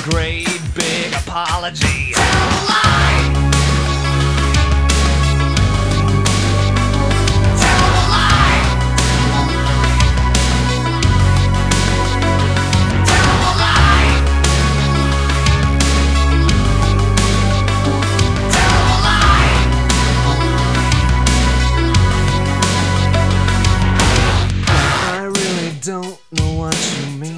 great big apology. Tell a lie. Tell a lie. Tell a lie. Tell a lie. I really don't know what you mean.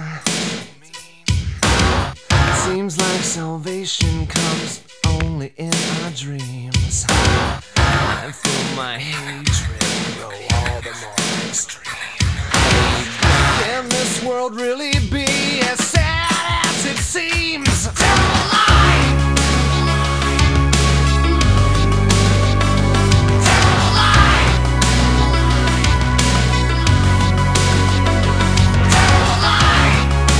Seems like salvation comes only in our dreams. I feel my hatred grow all the more extreme. Can this world really be as sad as it seems? Tell a lie. Tell a lie. Tell a lie.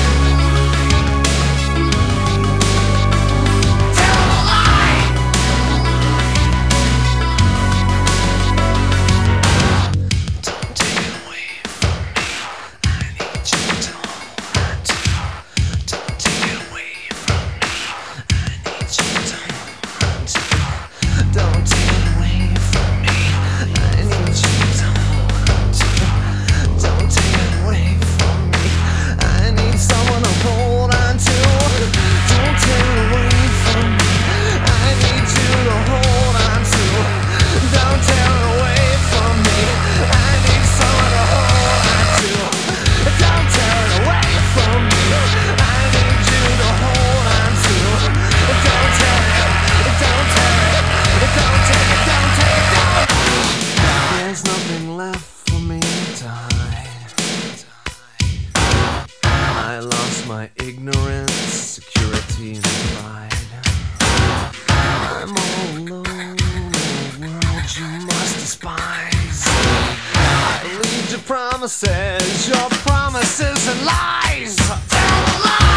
I lost my ignorance, security, and pride. I'm all alone in a world you must despise. I lead your promises and lies. Tell a lie.